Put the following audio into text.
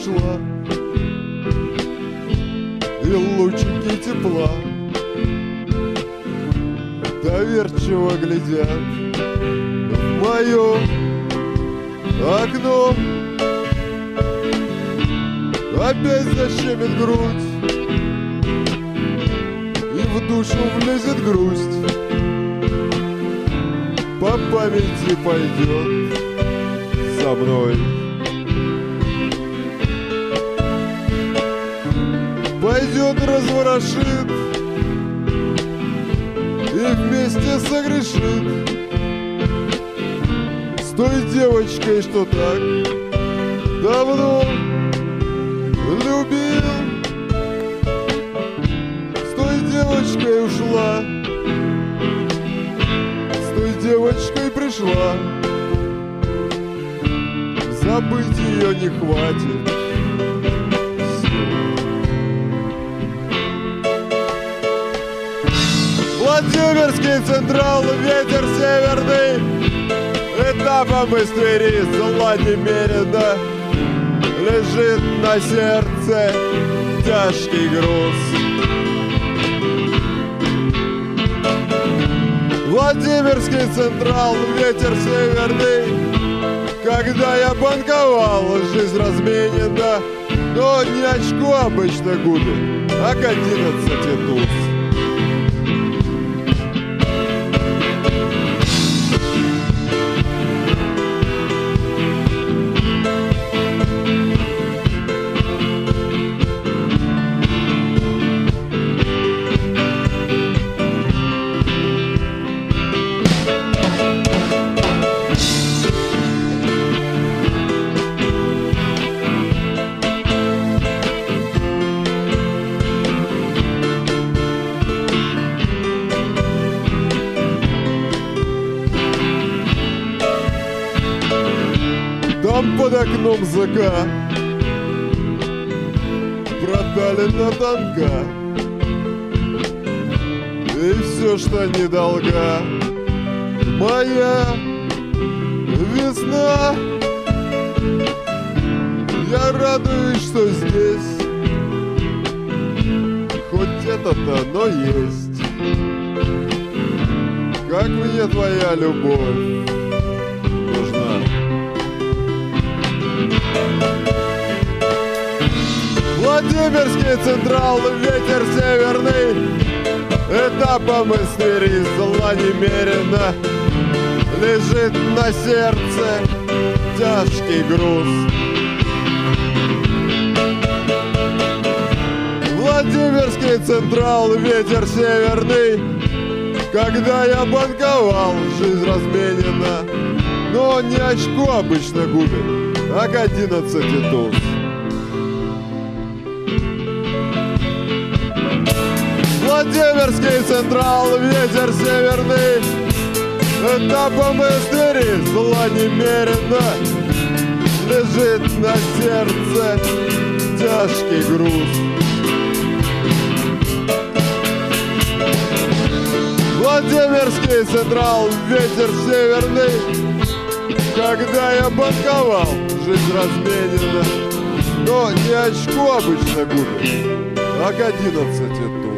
пришла, и лучики тепла доверчиво глядят в мое окно. Опять защемит грудь, и в душу влезет грусть. По памяти пойдет за мной. Пойдет, разворошит и вместе согрешит с той девочкой, что так давно любил. С той девочкой ушла, с той девочкой пришла. Забыть ее не хватит сил. Владимирский Централ, ветер северный, этапом из Твери зла немерено. Лежит на сердце тяжкий груз. Владимирский Централ, ветер северный. Когда я банковал, жизнь разменена, но не очко обычно губит, а к 11 туз. Там под окном ЗК проталина тонка, и все, что не долга, моя весна. Я радуюсь, что здесь хоть это-то, но есть. Как мне твоя любовь нужна. Владимирский Централ, ветер северный, этапом из Твери зла немерено. Лежит на сердце тяжкий груз. Владимирский Централ, ветер северный. Когда я банковал, жизнь разменена, но не очко обычно губит, а к 11 туз. Владимирский Централ, ветер северный, этапом из Твери зла немерено. Лежит на сердце тяжкий груз. Владимирский Централ, ветер северный. Когда я банковал, жизнь разменена, но не очко обычно губит, а к 11 туз.